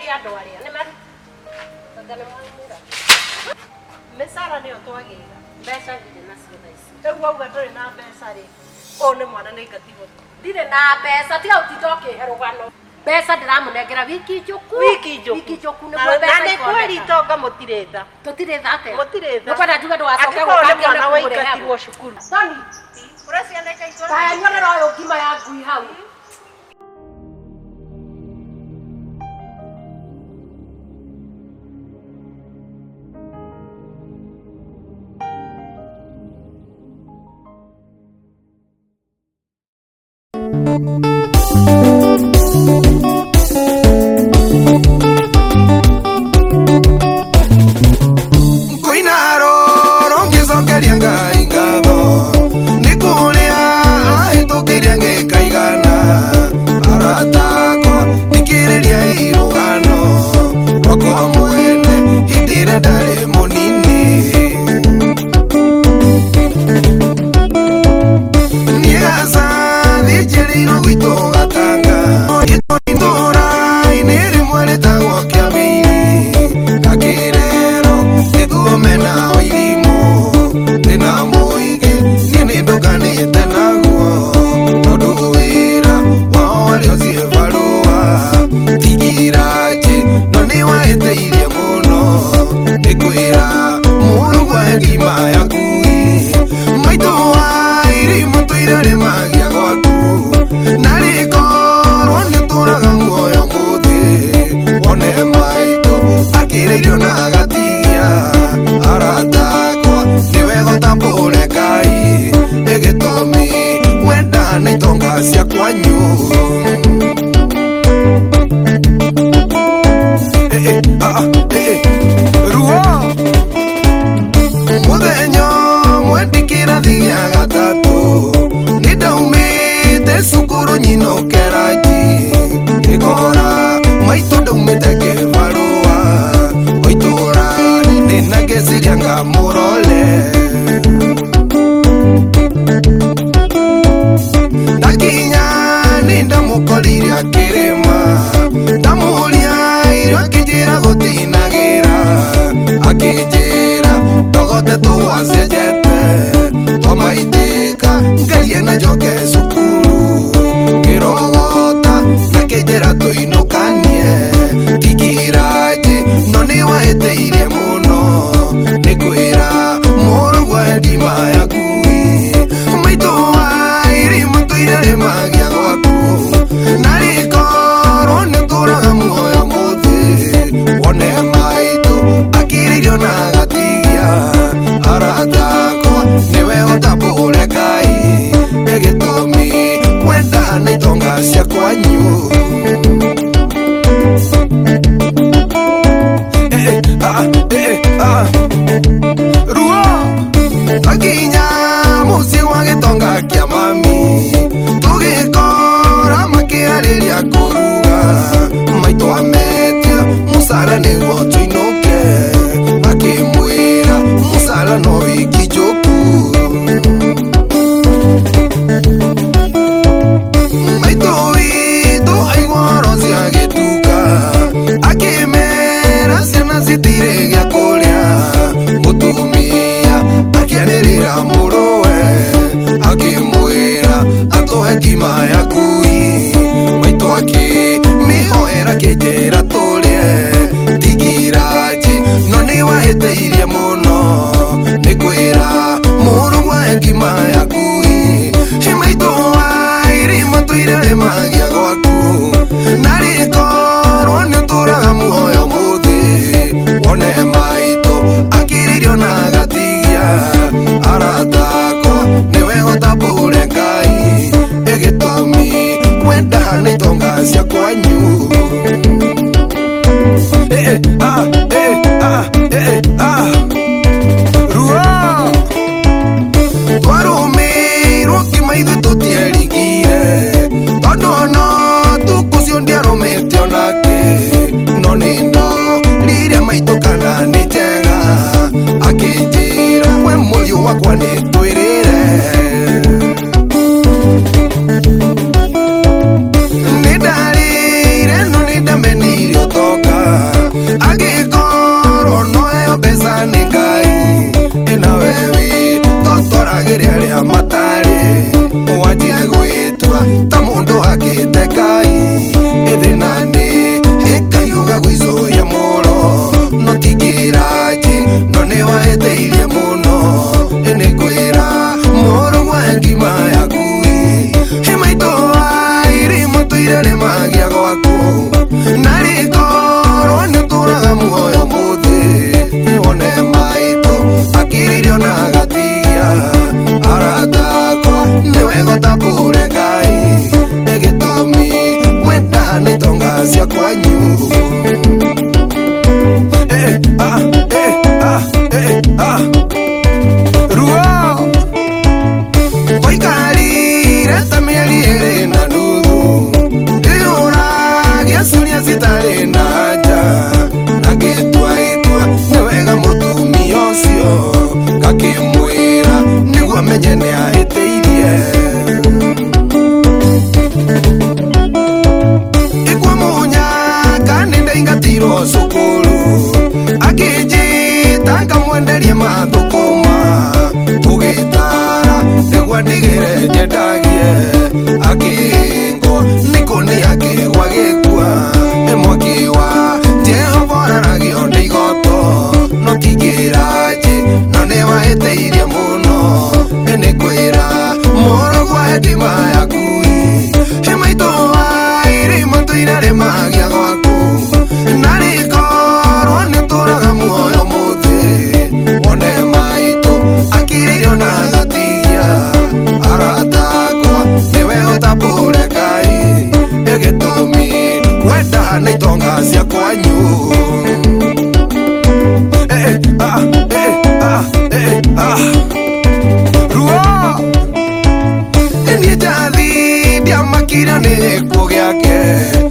andå arä a nä mä cara nä o twagä ra mbeca ndirä nacio tha ici rä u auga ndå rä na mbeca rä å nä mwana nä ngatigwo ndirä na mbeca tiga å tinda å kä he rå gano mbeca ndä ramå nengera wiki njå ku nä kweritonga må tirä tha tå tirä tha atä nä kwenda njuge ndå wacoke gå waingatirwo cukuru taya nyonera å yå ngima ya ngui hau toca kwanyu ruo oikarire ta mĩeri ĩrĩ na nuthu ĩũragia ciũria citarĩ na nja na ngĩtwaitwa nĩ wega mũtumia ũcio ngakĩmwĩra nĩguo menye nĩ ahĩtĩirie ikwa mũnyaka nĩ ndaingatirwo cukuru akĩnjĩta ngamwenderie mathũkũma tũgĩtara nĩguo ndigĩre nyendagie akĩngwo nĩkũnĩ akĩgwa gĩkua mwaki wa Jehova ũraragio nĩ igoto no tingĩranji no nĩ wahĩtĩirie mũno nĩ kwĩra mũrũgwa hĩndima yakui maitũ waĩrĩ matũire rĩ magĩa gwaku na rĩkorwo nĩ tũraga muoyo mũthĩ wone maitũ akĩrĩirio na gatigia aratakwa nĩwe ũtambũre Ngai ĩgĩtũmi kwenda nĩ itonga cia kwanyu ruo niĩ njathi ndiamakire nĩ gĩkuũ gĩake